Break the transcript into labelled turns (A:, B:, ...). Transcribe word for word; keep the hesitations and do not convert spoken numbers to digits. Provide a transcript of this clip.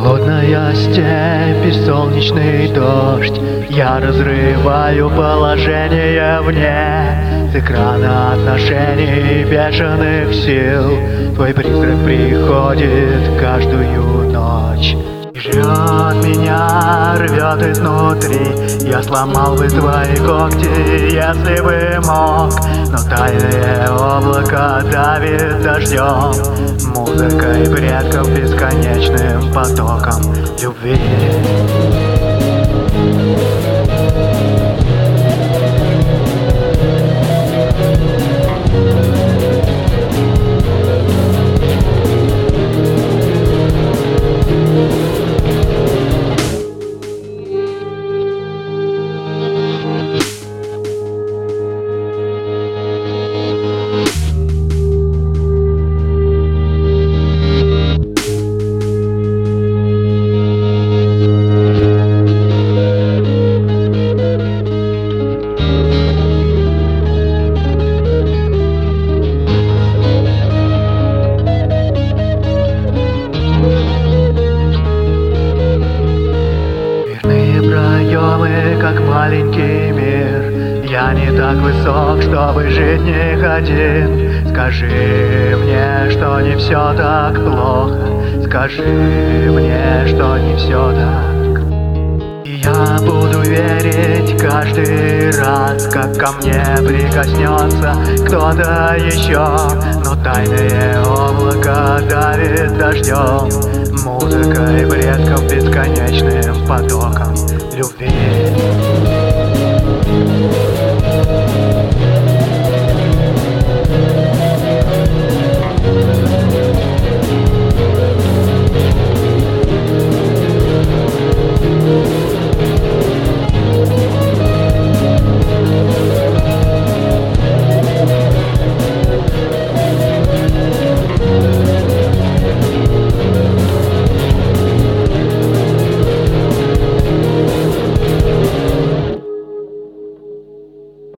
A: Холодная степь и солнечный дождь. Я разрываю положение вне. С экрана отношений бешеных сил твой призрак приходит каждую ночь. И жрет меня, рвет изнутри. Я сломал бы твои когти, если бы мог. Но тайное облако давит дождем, музыкой предков бесконечным потоком любви. Как маленький мир, я не так высок, чтобы жить не один. Скажи мне, что не все так плохо. Скажи мне, что не все так. И я буду верить каждый раз, как ко мне прикоснется кто-то еще. Но тайное облако давит дождем, музыкой предков бесконечным потоком любви.